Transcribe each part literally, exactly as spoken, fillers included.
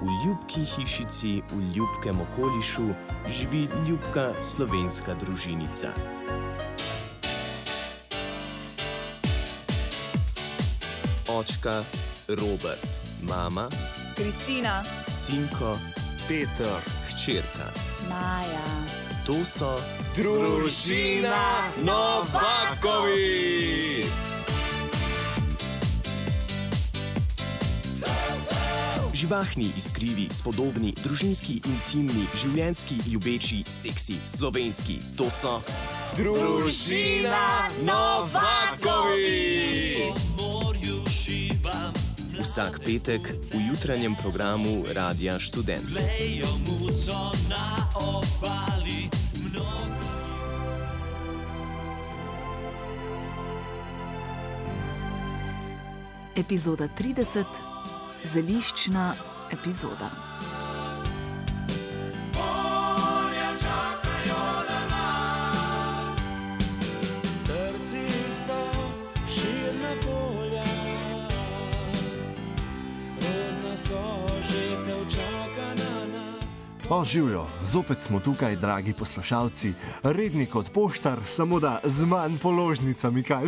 v ljubki hišici v ljubkem okolišu živi ljubka slovenska družinica. Očka Robert, mama Kristina, sinko Peter, hčerka Maja. To so Družina Novakovi! živahni, iskrivi, spodobni, družinski, intimni, življenjski, ljubeči, seksi, slovenski. To so Družina Novakovi! Vsak petek v jutranjem programu Radia Študent. Epizoda trideset. Zeliščna epizoda. Srcih so širna polja, rodna so žetev čaka na nas. Pa živijo, zopet smo tukaj, dragi poslušalci, redni kot poštar, samo da z manj položnicami, kaj?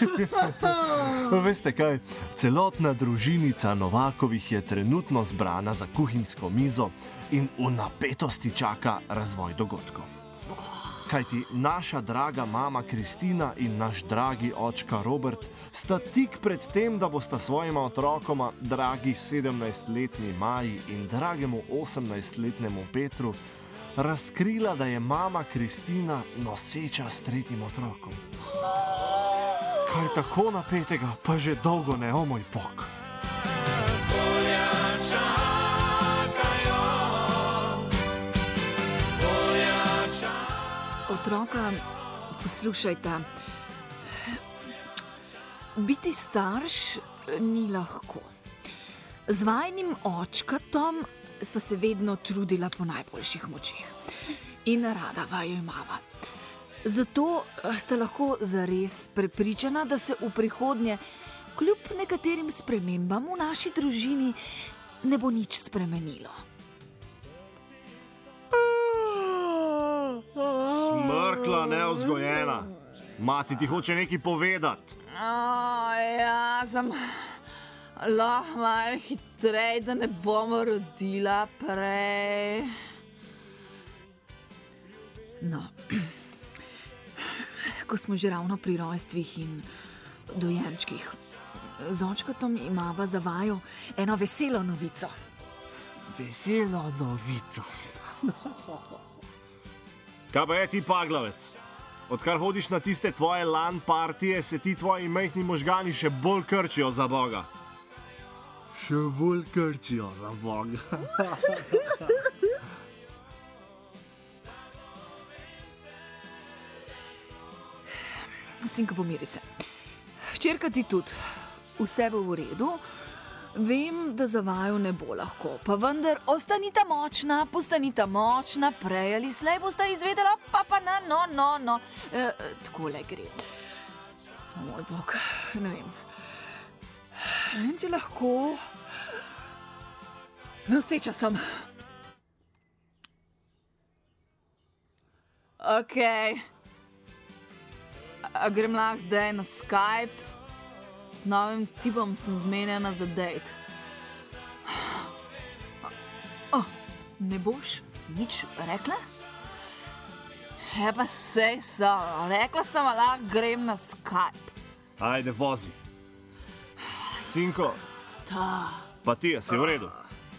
Veste kaj, celotna družinica Novakovih je trenutno zbrana za kuhinjsko mizo in v napetosti čaka razvoj dogodkov. Kajti naša draga mama Kristina in naš dragi očka Robert sta tik pred tem, da bosta svojima otrokoma, dragi sedemnajstletni Maji in dragemu osemnajstletnemu Petru, razkrila, da je mama Kristina noseča s tretjim otrokom. Kaj tako napetega, pa že dolgo ne, o moj bog. Otroka, poslušajte. Biti starš ni lahko. Z vajinim očkatom sva se vedno trudila po najboljših močeh. In rada vaju imava. Zato sta lahko zares prepričana, da se v prihodnje, kljub nekaterim spremembam v naši družini, ne bo nič spremenilo. Smrkla nevzgojena. Mati ti hoče nekaj povedati. O, ja, sem lahko malo hitrej, da ne bomo rodila prej. No, ko smo že ravno pri rojstvih in dojemčkih, z očkatom imava za vaju eno veselo novico. Veselo novico. Kaj pa je ti paglavec? Odkar hodiš na tiste tvoje LAN partije, se ti tvoji majhni možgani še bolj krčijo za Boga. Še bolj krčijo za Boga. Sinka, pomiri se. Hčerka ti tudi. Vse bo v redu. Vem, da za vaju ne bo lahko, pa vendar ostanita močna, postanita močna, prej ali slej bosta izvedela, pa pa na, no, no, no. E, takole gre. O moj bog, ne vem. Ne vem, če lahko. Noseča sem. Ok. A grem lahko zdaj na Skype. Z novim tipom sem zmenjena za dejt. Oh, ne boš nič rekla? Je pa sej sem. Rekla sem, lahko grem na Skype. Ajde, vozi. Sinko. Ta. Pa ti, si v redu?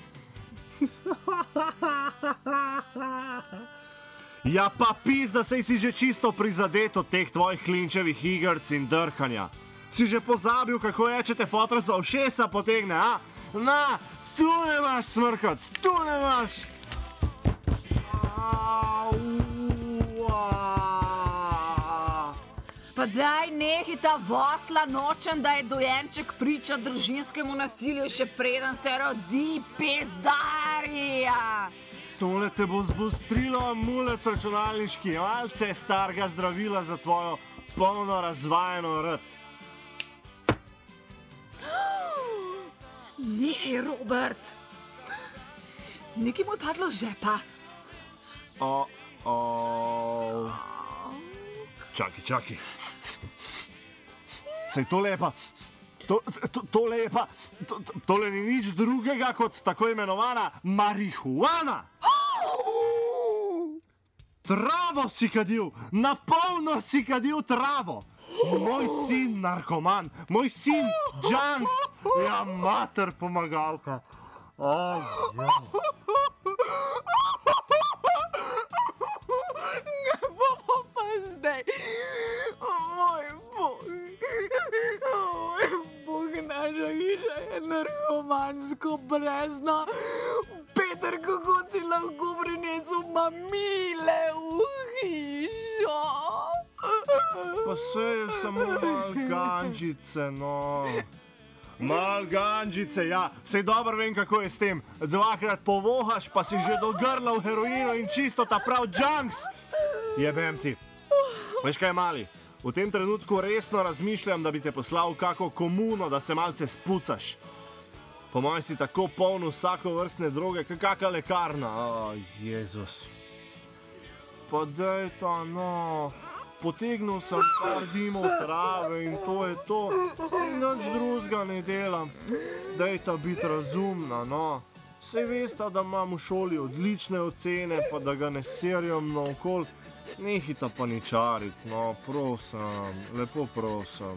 Ja pa pizda, sej si že čisto prizadet od teh tvojih klinčevih igrc in drkanja. Si že pozabil, kako je, če te fotor za ušesa potegne, a? Na, tu ne imaš smrkat, tu ne imaš! Pa daj nehi ta vosla, nočem, da je dojenček priča družinskemu nasilju, še preden se rodi, pizdarija! Tole te bo zbostrilo, mulec računalniški, malce starega zdravila za tvojo polno razvajeno rd. Ne, Robert. nekaj mu je padlo z žepa. O, o... Čakaj, čakaj. Sej to lepa. To, to, tole je pa, to, tole ni nič drugega kot tako imenovana marihuana. Travo si kadil, na polno si kadil travo. Moj sin narkoman, moj sin junks, ja mater pomagalka. Oh, ja. Kaj bomo pa zdaj? Moj Bog. Moj Bog, naša hiša je narkomansko brezna. Peter, kako si lahko prinesel mamile v hišo? Pa sej je samo mal gančice, no. Mal gančice, ja. Sej dobro vem, kako je s tem. Dvakrat povohaš, pa si že do grla v heroinu in čisto ta prav junks. Jebem ti. Veš kaj, mali? V tem trenutku resno razmišljam, da bi te poslal v kako komuno, da se malce spucaš. Po mojem si tako poln vsako vrstne droge, kakaka lekarna. O, Jezus. Pa dej ta, no. Potegnil sem par dimov trave in to je to. Sej nič drugega ne delam. Dejta biti razumna, no. Sej vesta, da imam v šoli odlične ocene, pa da ga ne serjam naokol. Nehita paničarit, no, prosim, lepo prosim.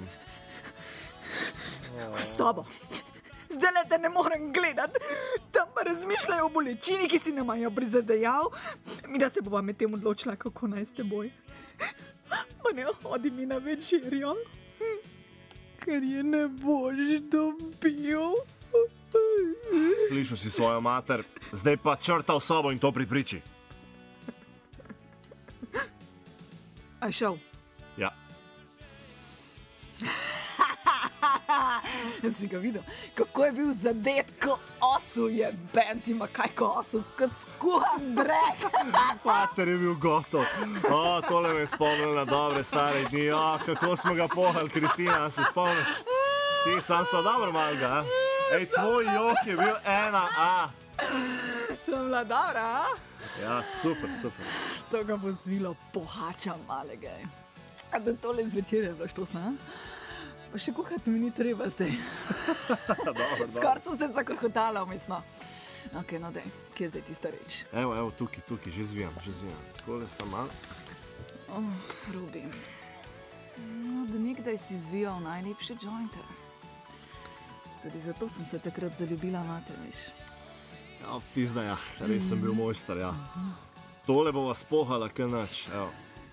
V sobo. Zdaj le te ne morem gledati. Tam pa razmišljajo o bolečini, ki si nam jo prizadejal. Mi da se bova med tem odločila, kako naj s teboj. Pa ne hodi mi na večerjo, ker je ne boš dobil. Slišal si svojo mater, zdaj pa črta v sobo in to pripriči. A šel? Ja. Si ga videl, kako je bil zadet, ko osu je bent, ima kaj ko osu, ko skuhan drek. Pater je bil gotov. O, tole me je spomnil na dobre stare dni. O, kako smo ga pohali, Kristina, se spomniš? Ti sam so dobro malga, a? Ej, tvoj jok je bil ena, a? Sem bila dobra, a? Ja, super, super. To ga bo zvilo pohača malega. A da tole zvečer je bilo štosna, a? Pa še kuhati mi ni treba zdaj. Skor sem se zakrhotala vmesno. Ok, no dej, kje je zdaj tista reč? Evo, evo, tukaj, tukaj, že zvijam, že zvijam. Takole sem mal. Oh, Rudi. No, do nekdaj si zvijal najlepše jointe. Tudi zato sem se takrat zaljubila vate, veš. Ja, pizda, ja, res sem bil mojster, ja. Tole bova spohala, kaj nač, evo.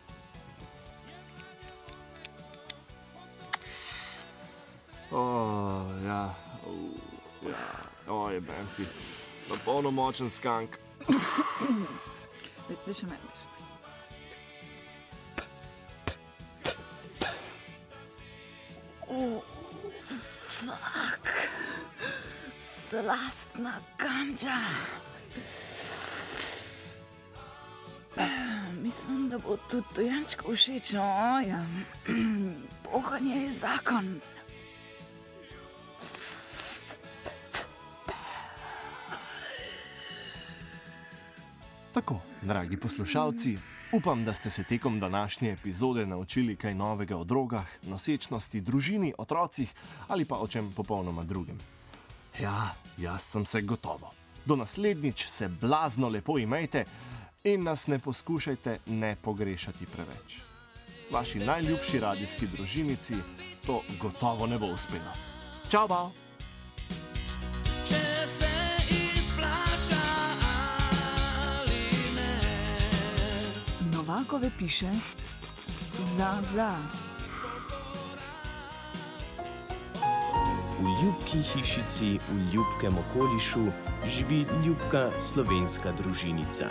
O, ja, o, ja, oj, benti, na polnomočen skank. Veš, meni. O, fuck, slastna ganča. Mislim, da bo tudi dojenčku všeč, no, ja. Pohanje je zakon. Tako, dragi poslušalci, upam, da ste se tekom današnje epizode naučili kaj novega o drogah, nosečnosti, družini, otrocih ali pa o čem popolnoma drugem. Ja, jaz sem se gotovo. Do naslednjič se blazno lepo imejte in nas ne poskušajte ne pogrešati preveč. Vaši najljubši radijski družinici to gotovo ne bo uspelo. Čau, bao! Novakove piše za za. V ljubki hišici v ljubkem okolišu živi ljubka slovenska družinica.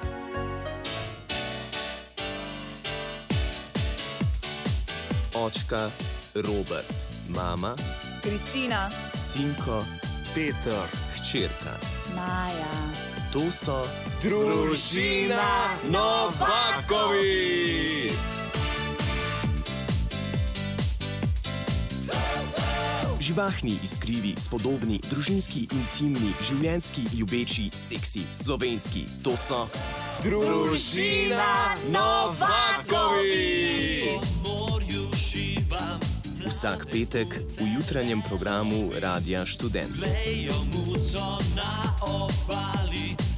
Očka Robert, mama Kristina, sinko Peter, hčerka. Maja. To so Družina Novakovi! Živahni, iskrivi, spodobni, družinski, intimni, življenjski, ljubeči, seksi, slovenski. To so Družina Novaković! Vsak petek v jutranjem programu Radia Študent. Lejo muco na obali.